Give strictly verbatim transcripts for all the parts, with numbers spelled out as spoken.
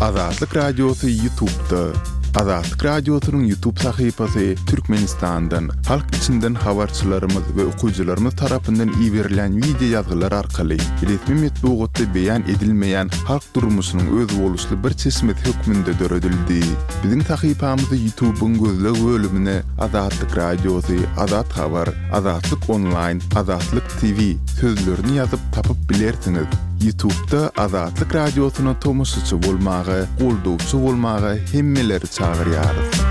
Azatlık Radyosu YouTube'da. Azatlık Radyosu'nun YouTube sayfası Türkmenistan'dan, halk içinden habarçılarımız ve okuyucularımız tarafından iyi verilen video yazılar arkalı resmi metbuatda beyan edilmeyen halk durmuşunun öz oluşlu bir çeşmet hükmünde döredildi. Bizim sayfamızı YouTube'un gözlü bölümüne Azatlık Radyosu, Azat Haber, Azatlık Online, Azatlık T V sözlerini yazıp tapıp bilersiniz. YouTube'da Azatlık Radyosu'na tomusçu bolmağı, golduvçu bolmağı hemmeleri çağırýarys.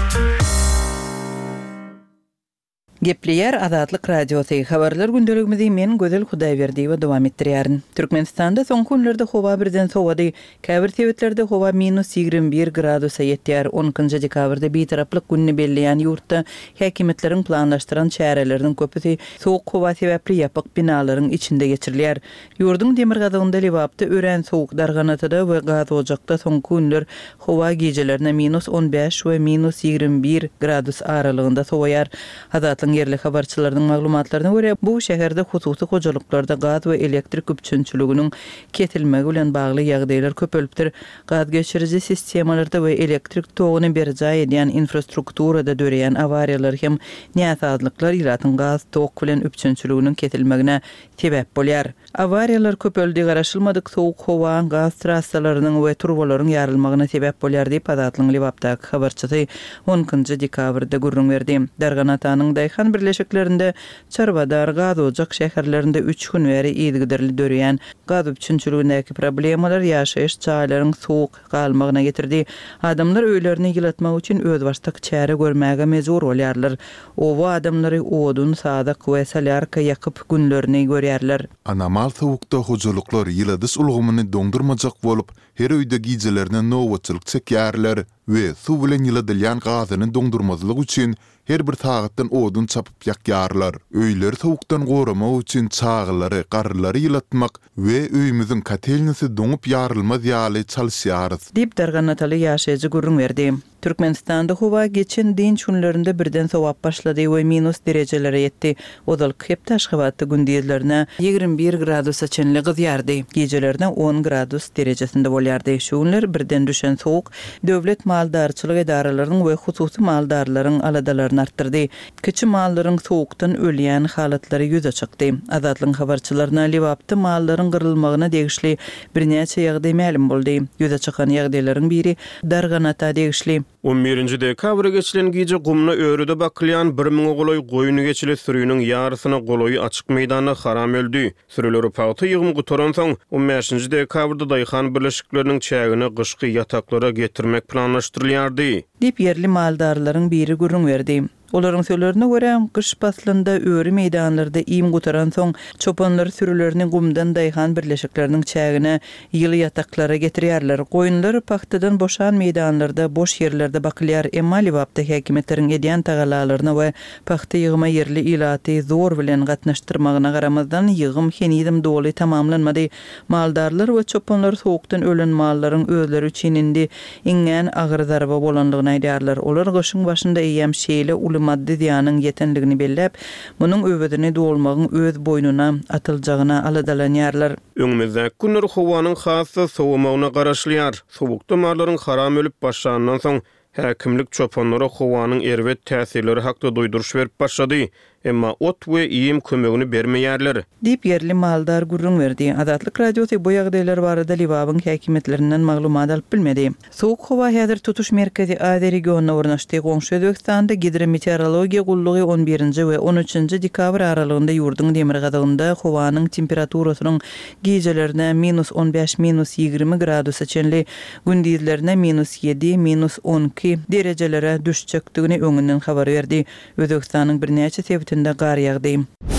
Gepleyer Azatlyk Radiosu habarlar gündeligimizi men Gözel Hudaýberdi we dowam etdirýärin. Türkmenistanda soňky günlerde howa birden sowady. Käbir sebetlerde howa minus ýigrimmi bir gradusa ýetýär. onunçy dekabrda betaraplyk günni belleýän ýurtda häkimetleriň planlaşdyran çäreleriniň köpüsi sowuk howa sebäpli ýapyk binalaryň içinde geçirilýär. Ýurdun demir gadagynda Lewapda ören sowuk darganatyda we gaz ojakda soňky günler howa gecelerine minus on beş we minus ýigrimmi bir gradus aralygynda sowaýar. Azatlyň yerli habarçylarynyň maglumatlaryna görä, bu şäherde hususy hojalyklarda gaz we elektrik üpçünçüliginiň ketilmegi bilen bagly ýagdaýlar köpelipdir. Gaz geçirici sistemalarda we elektrik togyny berjaý edýän infrastrukturada döreýän awariýalar hem näsazlyklar ýaratyň gaz tok bilen üpçünçüliginiň ketilmegine sebäp bolýar. Awariýalar köpeldi garaşylmadyk sowuk howa, gaz trassalarynyň we turbolaryň ýarylmagyna sebäp bolýar diýip Azatlyň Lewapdaky habarçysy onunçy dekabrda gurrun berdi. Darganatanyň Dayhan birleşiklerinde Çarbadar, gaz ojak şäherlerinde üç gün bäri ýygyderli döreýän gaz üpçünçüligindäki problemalar ýaşaýyş çaýlaryň sowuk galmagyna getirdi. Adamlar öýlerini ýylatmak üçin öz başlyk çäre görmäge mejbur bolýarlar. Owa adamlary odun, sadak we salyarka ýakyp günlerini görýärler. Anamal sowukda hojalyklar ýyladys ulgamyny doňdurmajak bolup, her öýde gijelerine nowatçylyk çekýärler we suw bilen ýyladylýan gazyny doňdurmazlyk üçin her bir sagatdan odun çapyp ýakýarlar. Öýleri sowukdan goramak üçin çağılary, garlary ýylatmak we öýümizin katelnisi doňup ýarylmaz ýaly çalyşýarys. Dip darganatyly ýaşaýjy gurrun berdi. Türkmenistanda howa geçen dinç günlerinde birden sowap başlady we minus derejelere ýetdi. Odalyk hep Taşgabatda gündizlerine ýigrimmi bir gradusa çenli gyzýardy. Gecelerine on gradus derejesinde bolýardy. Şu günler birden düşen sowuk döwlet maldarçylyk edaralarynyň we hususy maldarlaryň aladalaryny artdyrdy. Kiçi mallaryň sowukdan ölýän halatlary ýüze çykdy. Azatlyň habarçylaryna Lewapda mallaryň gyrylmagyna degişli birnäçe ýagdaý ma'lum boldy. Ýüze çykan ýagdaýlaryň biri Darganata degişli. on birinci dekabra geçilen gece gumna öğrüde bakılyan bir ming goloy goýuny geçili sürüýüniň ýarysyna goloy açyk meýdana haram öldü. Sürüleri paýty ýygymy gutoran soň on beşinci dekabrda Daýhan birleşikleriniň çägini gyşky ýataklara getirmek planlaşdyrylýardy. Dip yerli maldarlaryň biri gurrun berdi. Olaryň söýlerine görä, gyş paslynda öýri meýdanlarda iým gutaran soň çopanlar sürülerini gumdan Daýhan birleşikleriniň çägine ýyly ýataklara getirýärler. Goýunlar paxtadan boşan meýdanlarda, boş ýerlerde bakylýar. Emma Lewapda häkimetleriň edýän tagalalaryna we paxta ýygyma yerli ilaty zor bilen gatnaşdyrmagyna garamazdan ýygym henizim doly tamamlanmady. Maldarlar we çopanlar sowukdan ölen mallaryň özleri üçin indi iňen agyr zarba bolanlygyny aýdýarlar. Olar gyşyň başynda eýem şeýle maddi diýanyň ýetenligini bellep, munyň öwedini dolmagyň öz boýnuna atyljagyna aladalanýarlar. Öňümizde günler howanyň hasy sowamagyna garaşlýar. Sowukda mallaryň haram ölüp başlanandan soň häkimlik çopanlara howanyň erwet täsirleri hakda doýduruş berip başlady. Emma ot we iýim kömegini bermeýärler. Dip yerli maldar gurrun berdi. Azatlyk Radiosu bu ýagdaýlar barada Liwabyň häkimetlerinden maglumat alyp bilmedi. Sowuk howa häzir tutuş merkezi Ady regionuna ornaşdy. Goňşy Özbekistanda gidrometeorologiýa gullugy on birinji we on üçinji dekabr aralygynda ýurdun demir gadagynda howanyň temperaturasynyň gejelerine minus on beş minus ýigrimmi gradusa çenli, gündizlerine minus ýedi minus on iki derejelere düşjekdigini öňünden habar berdi. Özbekistanyň birnäçe sebitinde gar ýagdy.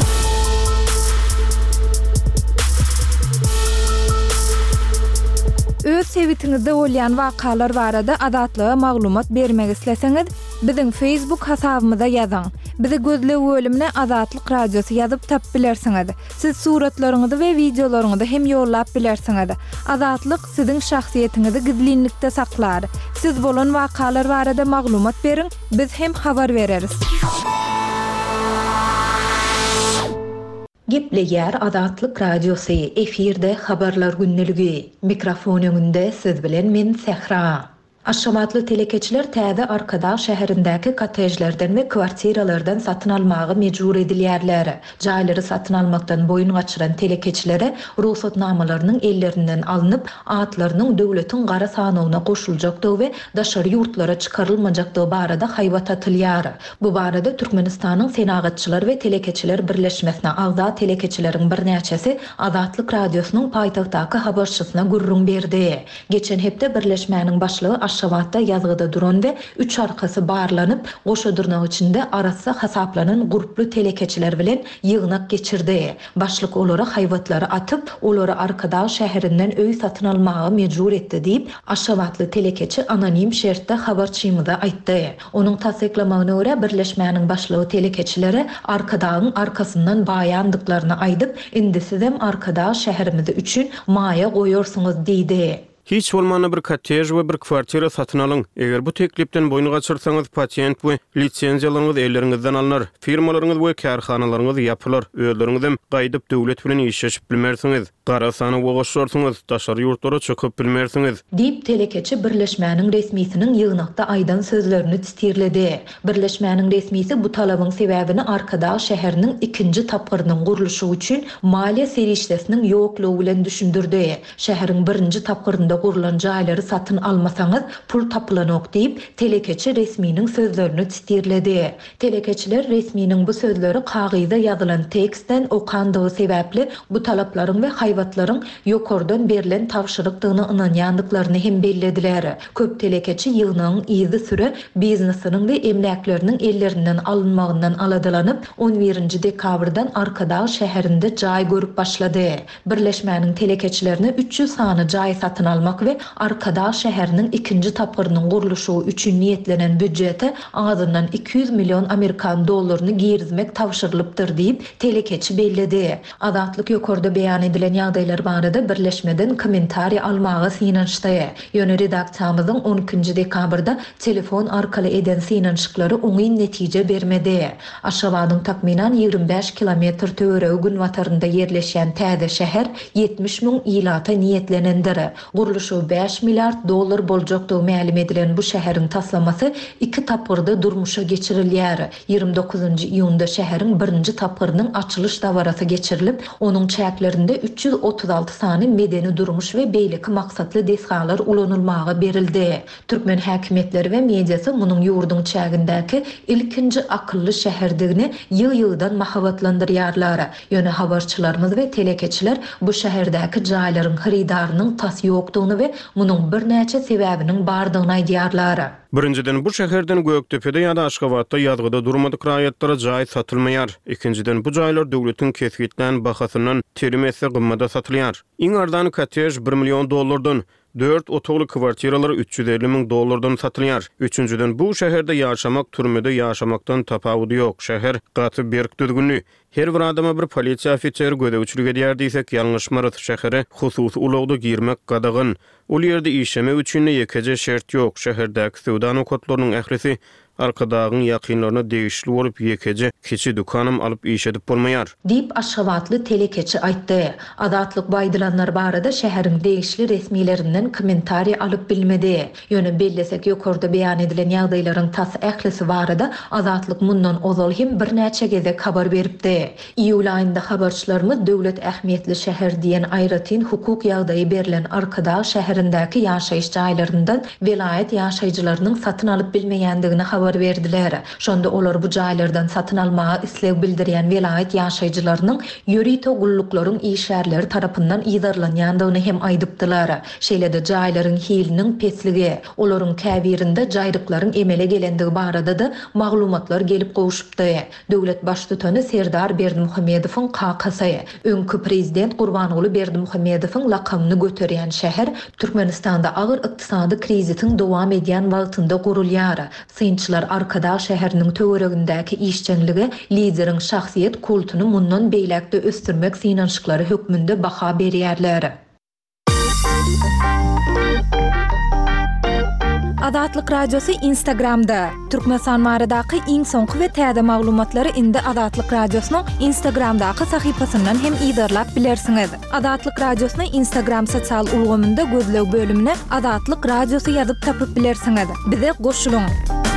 Öz sebitiňizde bolýan wakalar barada adatlyga maglumat bermek isleseňiz, biziň Facebook hasabymyza ýazyň. Bizi gözle bölümine Azatlyk Radiosu ýazyp tap bilersiňiz. Siz suratlaryňyzy we videolaryňyzy hem ýollap bilersiňiz. Azatlyk siziň şahsiýetiňizi gizlinlikde saklar. Siz bolan wakalar barada maglumat beriň, biz hem habar bereriz. Gepleýär Azatlyk Radiosu efirde habarlar günneligi. Mikrofon öňünde siz bilen men Sehra. Aşgabatly telekeçiler täze Arkadaş şäherindäki kottejlerden we kwartiralardan satyn almagy mejbur edilýärler. Jaýlary satyn almakdan boyun gaçyran telekeçilere ruhsatnamalarynyň ellerinden alınıp, atlarynyň döwletiň gara sanawyna goşuljakdygy we daşary ýurtlara çykarylmajakdygy barada haýbat atylýar. Bu barada Türkmenistanyň senagatçylar we telekeçiler birleşmesine agza telekeçileriň bir näçesi Azatlyk Radiosynyň paýtagtdaky habarçysyna gurrun berdi. Geçen hepde birleşmäniň başlygy Aşgabatda ýazgyda duran we üç arkasy barlanyp, goşadyrnak içinde arasy hasaplanan gruply telekeçiler bilen ýygnak geçirdi. Başlyk olary haýwatlary atyp, olary Arkadaş şäherinden öý satyn almagy mejbur etdi diýip Aşgabatly telekeçi anonim şertde habarçymyza aýtdy. Onuň tasdiklamagyna görä birleşmäniň başlygy telekeçilere Arkadaşyň arkasyndan baýandyklaryny aýdyp, indi siz hem Arkadaş şäherimiz üçin maýa goýarsyňyz diýdi. Hiç bolmany bir kottej we bir kwartira satyn alyň. Eger bu teklipden boyun gaçyrsaňyz patent we lisensiýalaryňyz elleriňizden alınır. Firmalaryňyz we karhanalaryňyz ýapylar. Özleriňiz hem gaýdyp döwlet bilen işleşip bilmersiňiz. Gara sany goşursaňyz daşary ýurtlara çykyp bilmersiňiz. Diýip telekeçi birleşmäniň resmiýetiniň ýygnakda aýdan sözlerini tistirledi. Birleşmäniň resmiýeti bu talabyň sebäbini Arkadaş şäheriniň ikinji tapgyrynyň gurulşy üçin maliýe serişdesiniň ýoklugy bilen düşündirdi. Şäheriň birinji tapgyrynda gurulan jaýlary satyn almasaňyz pul tapylanok diýip telekeçi resmiýiniň sözlerini tistirledi. Telekeçiler resmiýiniň bu sözleri kagyzda ýazylan tekstden okandygy sebäpli bu talaplaryň we haýwatlaryň ýokardan berilen tawşyrykdygyny ynanýandyklaryny hem bellediler. Köp telekeçi ýygnagyň izi süre biznesiniň we emlaklarynın ellerinden alınmagyndan aladylanyp on birinji dekabrdan Arkadaş şäherinde jaý görüp başlady. Birleşmäniň telekeçilerine üç ýüz sany jaý satyn almak ve Arkadaş şäheriniň ikinji tapgyrynyň gurulşy üçin niýetlenen büdjete azyndan iki yüz milyon Amerikan dollaryny girizmek tawşyrylypdyr diýip telekeçi belledi. Azatlyk ýokarda beýan edilen ýagdaýlar barada birleşmeden kommentariýa almagy synançdy. Ýöne redaksiýamyzyň on ikinji dekabrda telefon arkaly eden synançyklary oňy netije bermedi. Aşgabatyň takminan ýigrimä beş kilometr töweregi gün watarynda ýerleşen täze şäher ýetmiş miň ýylata niýetlenendir. Gurulşy beş milyard dollar boljakdygy ma'lum edilen bu şäheriň taslamasy iki tapgyrda durmuşa geçirilýär. ýygrimi dokuzunji iýunda şäheriň birinji tapgyrynyň açylış dawarasy geçirilip, onuň çäklerinde üç yüz otuz alty sany medeni durmuş we beýleki maksatly desgalar ulanylmagy berildi. Türkmen häkimetleri we mediasy munyň ýurduň çägindäki ilkinji akylly şäherdigini ýyl-ýyldan mahabatlandyrýarlar. Ýöne habarçylarymyz we telekeçiler bu şäherdäki jaýlaryň haridarynyň tas ýokdugyny we munyň bir näçe sebäbiniň bardygyny aýdýarlar. Birinciden bu şäherden Göktepe'de ýa-da Aşgabatda ýazgyda durmadyk raýatlara jaý satylmaýar. Ikinciden bu jaýlar döwletiň kesgitlen bahasyndan terimesi gymmada satylýar. Iň ardan kottej bir milyon dollardan, dört otogly kwartiralar üç yüz elli miň dollardan satylýar. Üçüncüden bu şäherde ýaşamak türmede ýaşamakdan tapawudy ýok. Şäher gaty berk düzgünlüği. Her bir adama bir polisiýa ofiseri gödäwçilik edýär diýsek ýalňyşmarys. Şähere hususy ulagda girmek gadagyn. Ol ýerde işeme üçin ýekeje şert ýok. Şäherdäki sowda nokatlarynyň ählisi arkadagyň ýakynlaryna degişli bolup ýekeje keçi dukanam alyp iş edip bolmaýar. Diýip Aşgabatly telekeçi aýtdy. Azatlyk baýdylanlar barada şäheriň degişli resmiýetlerinden kommentariýa alyp bilmedi. Ýöne bellesek ýokarda beýan edilen ýagdaýlaryň tas ählisi barada Azatlyk mundan ozal hem bir näçe gezek habar beripdi. İýul aýynda habarçylarymyz döwlet ähmiýetli şäher diýen aýratyn hukuk ýagdaýy berilen Arkadaş şäherindäki ýaşaýyş jaýlaryndan welaýet ýaşaýjylarynyň satyn alyp bilmeýändigini habar berdiler. Şonda olar bu jaýlardan satyn almagy isleg bildirýän welaýet ýaşaýjylarynyň ýörito gulluklaryň işgärleri tarapyndan ýydarlanýandygyny hem aýdypdylar. Şeýlede jaýlaryň hiliniň pesligi, olaryň käbirinde jaýryklaryň emele gelendigi barada da maglumatlar gelip gowuşupdy. Döwlet baş tutany Serdar Berdimuhammedowyň kakasy, öňkü prezident Gurbanuly Berdimuhammedowyň lakabyny göterýän şäher Türkmenistanda agyr ykdysady kriziň dowam edýän wagtynda gurulýar. Synçylar Arkadaş şäheriniň töweregindäki işçänligi, lideriň şahsiýet kultuny mundan beýlekde östürmek synançyklary hökmünde baha berýärler. Azatlyk Radiosu Instagramda. Türkmenistan maradaky iň soňky we täze maglumatlary indi Azatlyk Radiosynyň Instagramdaky sahypasyndan hem ýa-da bilersiňiz. Azatlyk Radiosyny Instagram sosial ulgamynda gözlew bölümine Azatlyk Radiosu ýazyp tapyp bilersiňiz. Bize goşulyň.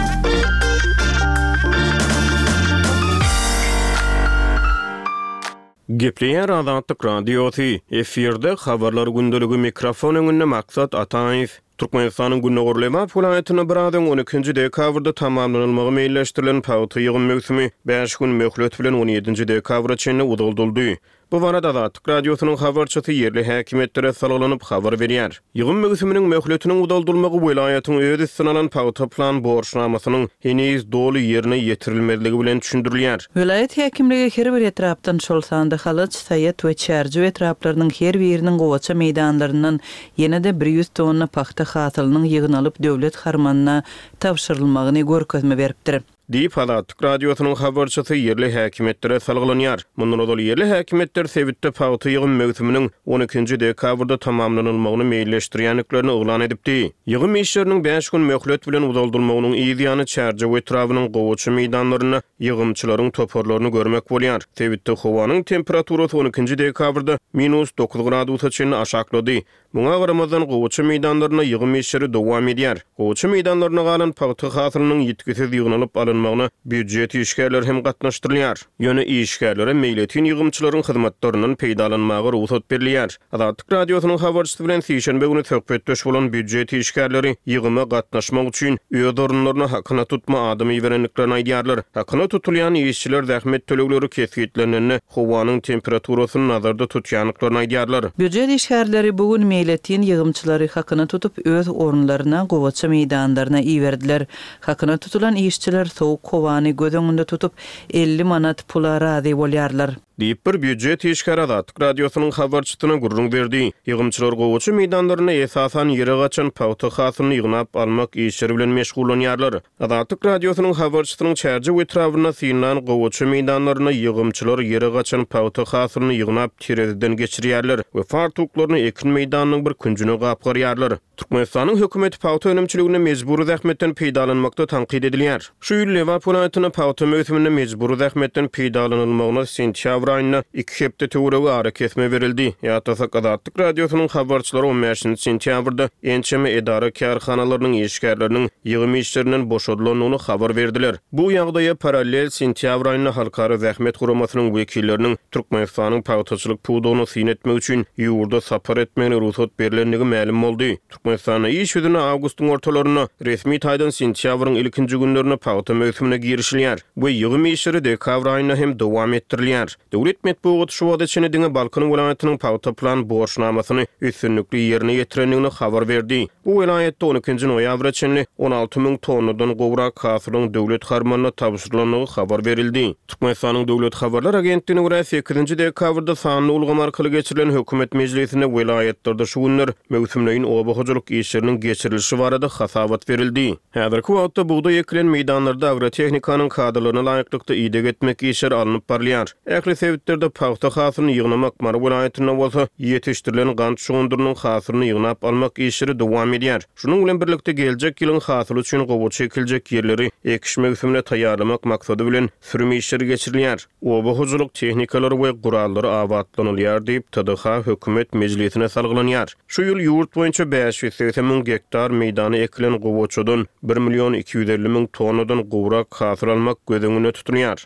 Gepleýär Azatlyk Radiosu efirde habarlar gündöligi mikrofon öňünde maksat Ataýew. Türkmenistanyň günne gorlama vilayatyna biraden on ikinji dekabrda tamamlanylmagy meýilleşdirilen paýty ýygyn mögsümi beş gün möhlet bilen on ýedinji dekabra çenli udulduldy. Bu barada Azatlyk Radiosynyň habarçysy yerli häkimetlere salgylanyp habar berýär. Ýygyn mögsüminiň möhletiniň uduldulmagy vilayatyň öz üstüne alan paýta plan borçnamasynyň heniz dolu ýerine ýetirilmezligi bilen düşündirilýär. Vilayat häkimligi her bir etrapdan şol sanda halyç, saýat we çärji etraplarynyň her biriniň gowaça meýdanlaryndan ýene-de bir ýüz tonna paxta hasylynyň ýygyn alyp döwlet harmanyna tapşyrylmagyny görkezme beripdir. Diýip Azatlyk Radiosynyň habarçysy yerli häkimetlere salgylanyar. Mundan dolayı yerli häkimetler sebitde paýty ýygyn mögsüminiň on ikinji dekabrda tamamlanylmagyny meýilleşdirýänliklerini oglan edipdi. Ýygyn meşleriniň beş gün möhlet bilen uduldulmagynyň ýa-da çärji etrawynyň gowaça meýdanlaryna ýygymçylaryň toparlaryny görmek bolýar. Sebitde howanyň temperaturasy on ikinji dekabrda minus dokuz gradusa çenli aşaklady. Muňa garamazdan gowaça meýdanlaryna ýygyn meşleri dowam edýär. Gowaça meýdanlaryna galan paýty hasylynyň ýetkisiz ýygyn alyp alınmagyna büdjet işgärler hem gatnaşdyrylýar. Ýöne işgärlere meýletin ýygymçylaryň hyzmatlarynyň peýdalanmagy ruhsat berilýär. Azatlyk Radiosynyň habarçysy bilen seýşembe güni söhbetdeş bolan büdjet işgärleri ýygyma gatnaşmak üçin öz orunlaryna hakyna tutma adamy berenliklerini aýdýarlar. Hakyna tutulýan işçiler zähmet tölegleri kesgitlenende howanyň temperaturasyny nazarda tutýanlyklaryny aýdýarlar. Büdjet işgärleri bugün meýletin ýygymçylary hakyna tutup öz orunlaryna gowaça meýdanlaryna iýerdiler. Hakyna tutulan işçiler soğuk kovany göz öňünde tutup elli manat pula razy bolýarlar. Diýip bir büdjet işgär Azatlyk Radiosynyň habarçysyna gurrun berdi. Ýygymçylar gowaça meýdanlaryna esasan ýere gaçan paýta hasylyny ýygnap almak işleri bilen meşgulanýarlar. Azatlyk Radiosynyň habarçysynyň çärji etrawyna syňlan gowaça meýdanlaryna ýygymçylar ýere gaçan paýta hasylyny ýygnap terezden geçirýärler we fartuklaryny ekin meýdanynyň bir küncüne gapgarýarlar. Türkmenistanyň hökümeti paýta önümçiligine mejburi zähmetden peýdalanmakda tanqid edilýär. Şu ýyl Lewap vilayatyna paýta mögsümine mejburi zähmetden peýdalanylmagyna sentýabr aýyna iki hepde töweregi ara kesme berildi. Ýa-da Azatlyk Radiosynyň habarçylary on beşinji sentýabrda ençeme edara karhanalarının işgärleriniň ýygym işlerinden boşadylynyny habar berdiler. Bu ýagdaýa paralel sentýabr aýyna halkara zähmet guramasynyň wekilleriniň Türkmenistanyň paýtaçylyk puwdugyny syn etmek üçin ýurda sapar etmegine ruhsat berilenligi ma'lum boldy. Türkmenistanyň iş ýüzüne awgustyň ortalaryna resmi taýdan sentýabryň ilkinji günlerine paýta mögsümine girişilýär. Bu ýygym işleri dekabr aýyna hem dowam etdirilýär. Döwlet medeniýet şu wagtda çene diňe Balkan welaýatynyň paýta plan borçnamasyny üstünlikli ýerine ýetirenligini habar berdi. Bu welaýatda on ikinji noýabra çenli on alty ming tonnadan gowrak hasylyň döwlet harmanyna tapşyrylanyny habar berildi. Türkmenistanyň döwlet habarlar agentligine görä sekizinji dekabrda sanly ulgam arkaly geçirilen hökümet mejlisine welaýatlarda şu günler mögsümleýin obahojalyk işleriniň geçirilişi barada hasabat berildi. Häzirki wagtda buğday ekilen meýdanlarda agrotehnikanyň kadrlaryna laýyklykda ýygyk etmek işleri alınıp barylýar. Ähli sebitlerde paýta hasylyny ýygnamak Mar welaýatyna bolsa ýetişdirilen gant şugundurynyň hasylyny ýygnap almak işleri dowam edýär. Şunuň bilen birlikde geljek ýylyň hasyly üçin gowaça ekiljek ýerleri ekiş mögsümine taýýarlamak maksady bilen sürme işleri geçirilýär. Obahojalyk tehnikalary we gurallary awatlanylýar diýip T D H hökümet mejlisine salgılanýar. Şu ýyl ýurt boýunça beş ýüz seksen ming hektar meýdany ekilen gowaçadan bir milyon iki yüz elli ming tonnadan gowrak hasyl almak göz öňüne tutulýar.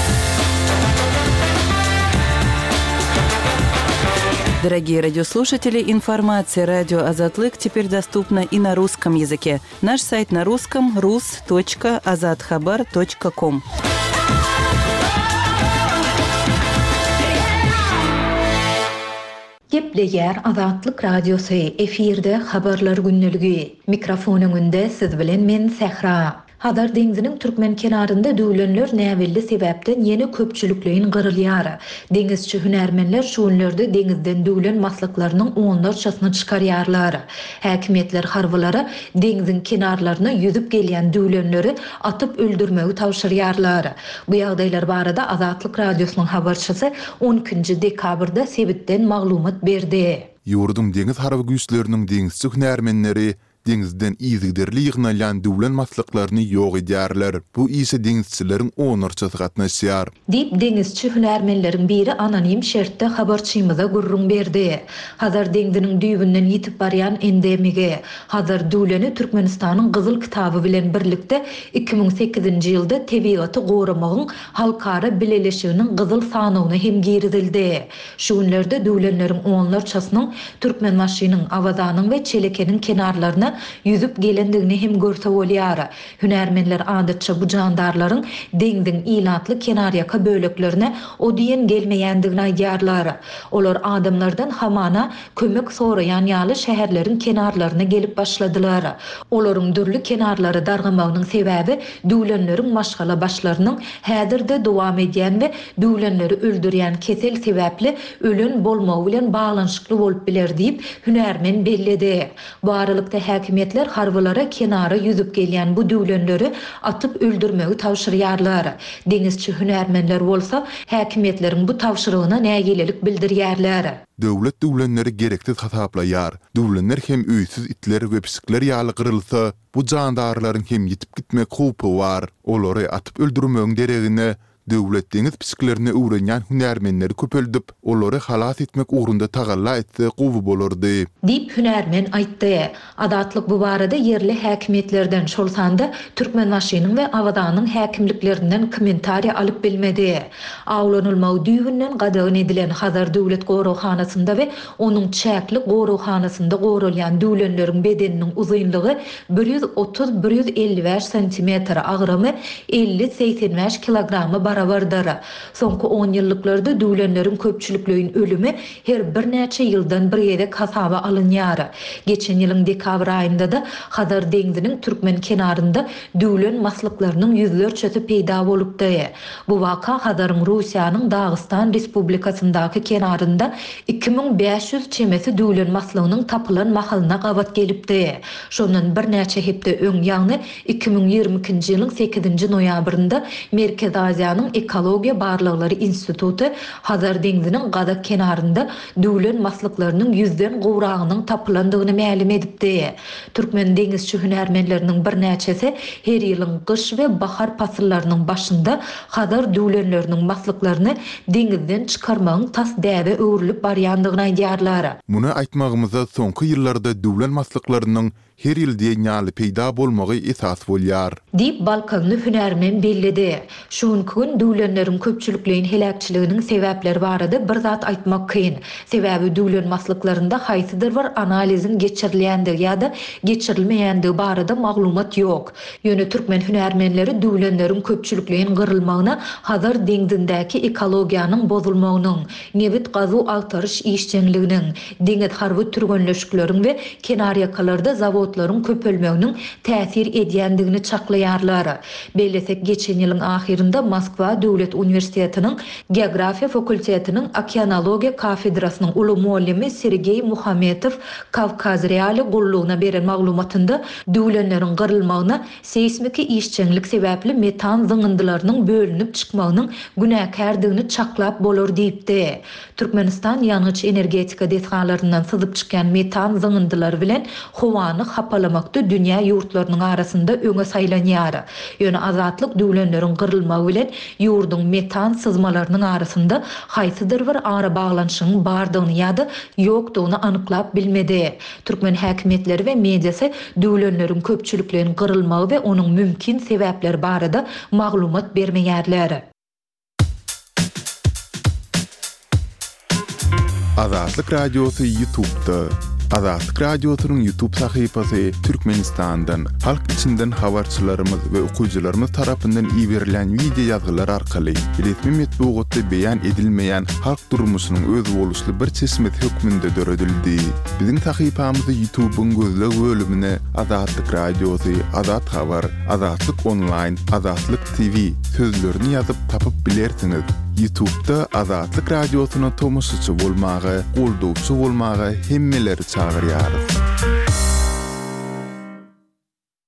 Дорогие радиослушатели, информация радио «Азатлык» теперь доступна и на русском языке. Наш сайт на русском – рус точка азатхабар точка ком. Gepleýär Azatlyk Radiosu efirde habarlar günneligi. Mikrofon öňünde siz bilen men Sehra. Hadar deňiziniň türkmen kenarynda döwlenler näwelli sebäpden ýene köpçülükleýin gyrylýar. Deňizçi hünärmenler şu günlerde deňizden döwlen maslaklarynyň onlarçasyny çykarýarlar. Häkimetler harbylara deňiziň kenarlaryna ýüzüp gelýän döwlenleri atyp öldürmegi tawşyrýarlar. Bu ýagdaýlar barada Azatlyk Radiosynyň habarçysy on ikinji dekabrda sebitden maglumat berdi. Ýurdun deňiz harby güýçleriniň deňizçi hünärmenleri dengizden izigderli ýygnalan döwlen maslyklaryny ýok edýärler. Bu ise dengizçilerin onurçasy gatnaşýar. Dip dengizçi hünärmenleriň biri anonim şertde habarçymyza gurrun berdi. Hazar dengiziniň düýbünden ýitip barýan endemige, hazar döwleni Türkmenistanyň Gyzyl kitaby bilen birlikde iki ming sekizinji ýylda tebigaty goramagyň halkara bileleşiginiň gyzyl sanawyna hem girizildi. Şu günlerde döwlenleriň onlarçasynyň Türkmenmaşynyň, Awazanyň we Çelekeniň kenarlaryna ýüzüp gelendigini hem görse bolýar. Hünärmenler adatça bu jandarlaryň dengdiň ilatly kenarýaka böleklerine o diýen gelmeýändigini aýdýarlar. Olar adamlardan hamana kömek soraýan ýaly şäherleriň kenarlaryna gelip başladylar. Olaryň dürli kenarlary dargamagynyň sebäbi döwlenleriň maşgala başlarynyň häzirde dowam edýän we döwlenleri öldürýän kesel sebäpli ölen bolmagy bilen baglanyşykly bolup biler diýip hünärmen belledi. Bu aralykda häkimetler harbylara kenara ýüzüp gelýän bu döwlenleri atyp öldürmegi tawşyrýarlar. Dengizçi hünärmenler bolsa häkimetleriň bu tawşyrygyna nägilelik bildirýärler. Döwlet döwlenleri gerekli hasaplaýar. Döwlenler hem öýsiz itler we pisikler ýaly gyrylsa, bu jandarlaryň hem ýitip gitmek howpy bar. Olary atyp öldürmegiň deregine döwlet deniz pisiklerine öwrenýän hünärmenleri köpeldip, olary halas etmek ugrunda tagalla etse gowy bolardy. Dip hünärmen aýtdy. Adatlyk bu barada yerli häkimetlerden şolsanda Türkmenmaşynyň we Awazanyň häkimliklerinden kommentariýa alyp bilmedi. Awlanylmagy düýbünden gadagyn edilen Hazar döwlet gorowhanasynda we onuň çäkli gorowhanasynda gorulýan döwlenleriň bedeniniň uzunlygy bir ýüz otuz - bir ýüz elli beş santimetr, agramy elli seksen beş kilogramy barabardyr. Soňky on ýylliklarda döwlenleriň köpçüliklerinin ölümi her bir näçe ýyldan bir ýere hasaba alınýar. Geçen ýylyň dekabr aýynda da Hazar dengiziniň Türkmen kenarynda döwlen maslyklarynyň ýüzlerçesi peýda bolupdy. Bu waka Hazaryň Russiýanyň Dagestan Respublikasyndaky kenarynda iki ming beş ýüz çemesi döwlen maslygynyň tapylan mahalyna gabat gelipdi. Şondan bir näçe hepde öň ýagny iki ming ýigrimiki ýylyň sekizinji noýabrynda Merkez Aziýanyň Ekologiýa Barlyklary Institutu Hazar dengiziniň gadak kenarynda döwlen maslyklarynyň ýüzden gowragynyň tapylandygyny ma'lum edipdi. Türkmen dengizçi hünärmenleriniň bir näçesi her ýylyň gyş we bahar pasyllarynyň başynda Hazar döwlenleriniň maslyklaryny dengizden çykarmagyň tas däwe öwrülip barýandygyny aýdýarlar. Muny aýtmagymyza soňky ýyllarda döwlen maslyklarynyň her ýyl diýenýaly peýda bolmagy esas bolýar. Dip Balkanly hünärmen belledi. Şuň gün döwlenleriň köpçülikliğin helakçylygynyň sebäpleri barada bir zat aýtmak kyn. Sebäbi döwlen maslyklaryna haýsydyr bir analiziň geçirilýändigi ýa-da geçirilmeýändigi barada maglumat ýok. Ýöne Türkmen hünärmenleri döwlenleriň köpçülikliğin gyrylmagyna Hazar dengizindäki ekologiýanyň bozulmagynyň, newit gazu altaryş işçiliginiň, deňiz harby türgenleşikleriň we kenarýakalarda zawodlaryň köpelmeginiň täsir edýändigini çaklaýarlar. Bellesek geçen ýylyň ahirinde Moskva Döwlet Uniwersitetining Geografiýa fakultetiniň Okeanologiýa kafedrasynyň uly muallimi Sergey Muhammedow Kavkaz reali gullugyna beren maglumatynda döwlenleriň gyrylmagyna seismiki işçilik sebäpli metan zyňyndylarynyň bölünip çykmagynyň günäkärdigini çaklap bolar diýipdi. Türkmenistan ýanyç energetika desgalaryndan syzyp çykan metan zyňyndylary bilen howany hapalamakda dünýä ýurtlarynyň arasynda öňe saýlanýar. Ýöne azatlyk döwlenleriň gyrylmagy bilen ýurduň metan syzmalarynyň arasynda haýsydyr bir ara baglanyşyň bardygyny ýa-da ýokdugyny anyklap bilmedi. Türkmen häkimetleri we mediasy döwlenleriň köpçülikliğiniň gyrylmagy we onuň mümkin sebäpleri barada maglumat bermeýärler. Azatlyk Radiosu YouTube'da. Azatlyk Radiosunyň YouTube sahypasy Türkmenistandan, halk içinden habarçylarymyz we okuwçylarymyz tarapyndan iýerilen video ýazgylar arkaly resmi metbuatda beýan edilmeýän halk durmuşynyň öz boluşly bir çeşmet hökmünde döredildi. Biziň sahypamyzy YouTube'un gözleg bölümine Azatlyk Radiosu, Azat Habar, Azatlyk Online, Azatlyk T V sözlerini ýazyp tapyp bilersiňiz. YouTube'da Azatlyk Radiosuny tomoşaçy bolmagy, goldowçy bolmagy hemmeleri çagyrýar.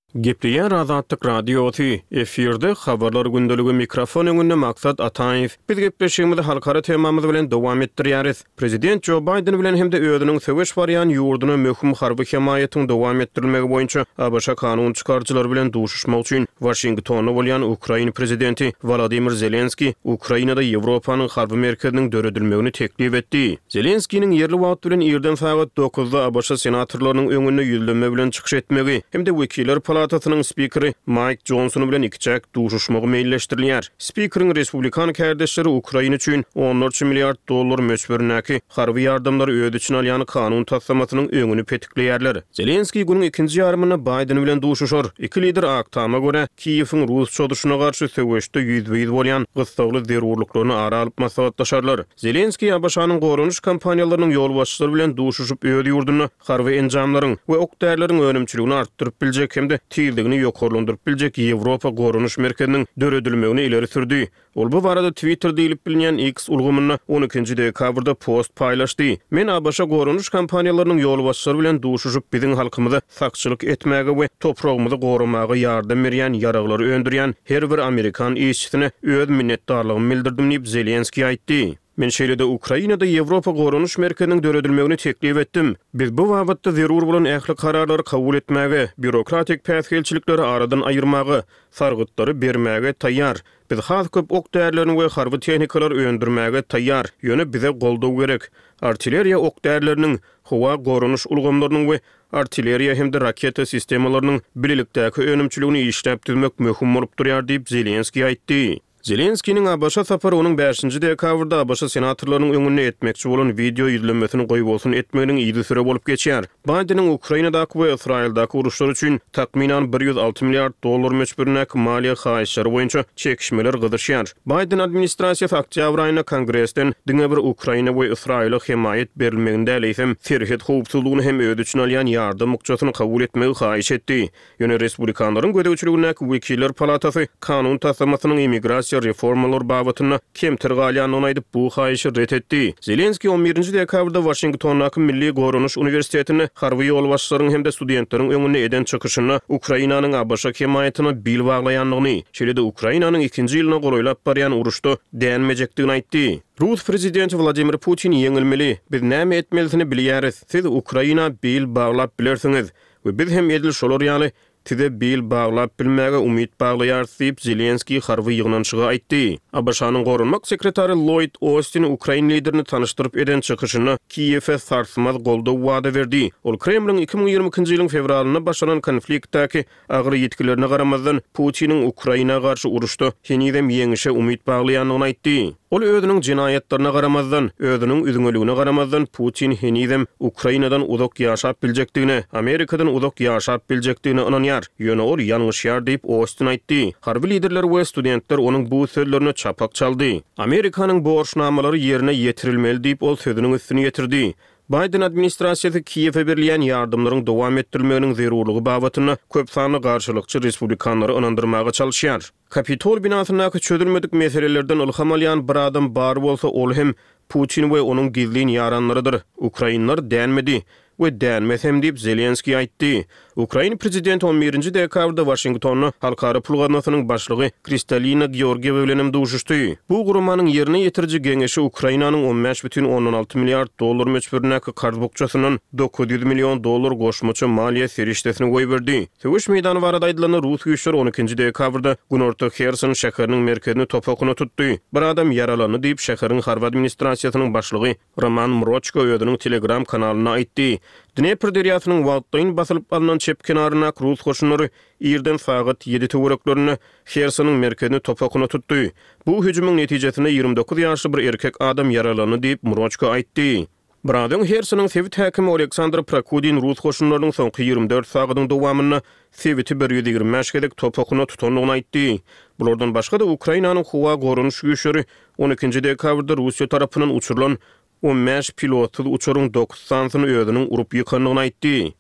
Gepleýär Azatlyk radiosu efirde habarlar gündeligi mikrofon öňünde maksat Ataýew. Biz gepleşigimizi halkara temamyz bilen dowam etdirýäris. Prezident Joe Biden bilen hemde özüniň söwüş barýan ýurduny möhüm harby hemaýatyny dowam etdirilmegi boýunça A B Ş kanun çykarjylar bilen duşuşmak üçin Washingtonda bolýan Ukraina prezidenti Volodymyr Zelenski Ukrainada Ýewropanyň harby merkeziniň döredilmegini teklip etdi. Zelenskiň ýerli wagt bilen ýerden saat dokuzda A B Ş senatorlarynyň öňüne ýüzlenme bilen çykyş etmegi hemde wekiller Palatasynyň spikeri Mike Johnson bilen ikijak duşuşmagy meýilleşdirilýär. Spikeriň Respublikan kardeşleri Ukraina üçin on dört milliard dollar möçbernäki harby ýardamlary öýde üçin alýan kanun taslamatynyň öňüni petikleýärler. Zelenski günüň ikinji ýarymyna Biden bilen duşuşar. Iki lider aktama görä Kiýewiň Rus çoduşuna garşy söwüşde ýüzbeýiz bolýan gysgaly zerurlyklaryny ara alyp maslahatlaşarlar. Zelenski A B Ş-nyň gorunuş kampaniýalarynyň ýolbaşçylary bilen duşuşup öýde ýurduny harby enjamlaryň we okdärleriň önümçiligini artdyryp biljek hemde tiyildigini ýokarlandyryp biljek Ýewropa gorunuş merkeziniň döredilmegini ileri sürdi. Ol bu barada Twitter diýilip bilinýän X ulgamyny on ikinji dekabrda post paýlaşdy. Men A B Ş gorunuş kampaniýalarynyň ýolbaşçylary bilen duşuşup biziň halkymyza sakçylyk etmäge we topragymyzy gorumaga ýardam berýän ýaraglary öndürýän her bir Amerikan işçisine öz minnetdarlygymy bildirdim diýip Zelenski aýtdy. Men şeýlede Ukrainada Ýewropa gorunuş merkeziniň döredilmegini teklip etdim. Biz bu wagtda zerur bolan ähli kararlary kabul etmäge, bürokratik päsgelçilikleri aradan aýyrmagy, sargytlary bermäge taýýar. Biz has köp okdärlerini we harby tehnikalar öndürmäge taýýar. Ýöne bize goldaw gerek. Artilleriýa okdärleriniň, howa gorunuş ulgamlarynyň we artilleriýa hemde raketa sistemalarynyň bilelikdäki önümçiligini işläp düzmek möhüm bolup durýar diýip Zelenski aýtdy. Zelenskiň A B Ş sapary onuň beşinji dekabrda A B Ş senatorlarynyň öňüne etmekçi bolan video ýüzlenmesini goýup bolsun etmeginiň ýyly süre bolup geçýär. Bidenin Ukrainadaky we Israildaky uruşlar üçin takminan bir ýüz alty milliard dollar möçbernäki maliýe haýyşlary boýunça çekişmeler gyzyrşýar. Biden administrasiýasy oktýabr aýyna Kongresden diňe bir Ukraina we Israila hemaýet berilmeginde eleýsem serhet howpsuzlygyny hem öýde üçin alýan ýardam mukçatyny kabul etmegi haýyş etdi. Ýöne Respublikanlaryň gödäwçiligindäki Wekiller Palatasy kanun taslamasynyň immigrasiýa reformalar babatyna kemtir galýanyny aýdyp bu haýyşy ret etdi. Zelenski on birinji dekabrda Washingtondaky Milli Gorunuş Universitetini harby ýolbaşçylaryň hem de studentleriň öňüne eden çykyşyna Ukrainanyň A B Ş hemaýatyna bil baglaýanlygyny, şeýle-de Ukrainanyň ikinji ýylyna golaýlap barýan uruşda dänmejekdigini aýtdy. Rus prezidenti Vladimir Putin ýeňilmeli. Biz näme etmelisini bilýäris. Siz Ukraina bil baglap bilersiňiz we biz hem edil şolar ýaly Tide bil baglap bilmäge umyt baglaýar diýip Zelenski harby ýygnançyga aýtdy. A B Ş-nyň gorunmak sekretary Lloyd Austin Ukraina liderini tanıştyryp eden çykyşyny Kiýewе sarsmaz goldaw wada berdi. Ol Kremlin iki bin ýygrimi ikinji ýylyň fevralyna başlanan konfliktdäki agyr ýetkilerine garamazdan Putiniň Ukraina garşy uruşda henüzem ýeňişe umyt baglaýanyny aýtdy. Ol özüniň jinayetlerine garamazdan, özüniň üzüňeligine garamazdan Putin henüzem Ukrainadan uzak ýaşap biljekdigini, Amerikadan uzak ýaşap biljekdigini ynanýar. Ýöne ol ýalňyşýar diýip Austin aýtdy. Harby liderler we studentler onuň bu sözlerini çapak çaldy. Amerikanyň borçnamalary ýerine ýetirilmeli diýip ol sözüniň üstüne ýetirdi. Biden administrasiýasy Kiýewe berilýän ýardamlaryň dowam etdirilmeginiň zerurlygy babatyna köp sanly garşylykçy respublikanlary ynandyrmaga çalışýar. Kapitol binasyndaky çözülmedik meselelerden ilham alýan bir adam bar bolsa ol hem Putin we onuň gizlin ýaranlarydyr. Ukrainlar dänmedi we dänmesem diýip Zelenski aýtdy. Ukraina prezidenti on birinji dekabrda Washingtonna halkara pul gaznasynyň başlygy Kristalina Georgieva bilen duşuşdy. Bu gurumanyň ýerine ýetiriji geňeşi Ukrainanyň on beş бүтүн oňdan alty milliard dollar möçbernäki karz bokçasynyň dokuz ýüz million dollar goşmaça maliýe serişdesini goýup berdi. Söwüş meýdany barada aýdylan Rus güýçleri on ikinji dekabrda günorta Kherson şäheriniň merkezini topakyna tutdy. Bir adam yaralandy diýip şäheriň harby administrasiýasynyň başlygy Roman Mrochko öýüniň Telegram kanalyna aýtdy. Dnepr derýasynyň wagtyn basylyp alynan çep kenaryna Rus goşunlary ýerden sagat ýedi töwereklerini Khersonyň merkezini topakyna tutdy. Bu hüjümüň netijesinde ýygrimi dokuz ýaşly bir erkek adam yaralandy diýip Mrochko aýtdy. Bradyň Khersonyň Sewit häkimi Oleksandr Prokudin Rus goşunlarynyň soňky ýygrimi dört sagatyň dowamyny Sewiti bir ýüz ýygrimi beş gelik topakyna tutanlygyny aýtdy. Bulardan başga da Ukrainanyň howa gorunuş güýçleri on ikinji dekabrda Russiýa tarapyndan uçurulan on beş pilotsuz uçuruň dokuz sansyny özüniň urup ýykanlygyny aýtdy.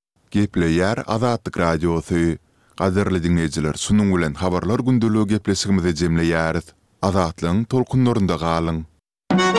Gepleýär Azatlyk radiosu. Gaderli dinleyijiler, sunuň bilen habarlar gündeligi gepleşigimizi jemleýäris. Azatlyň tolkunlarynda galyň.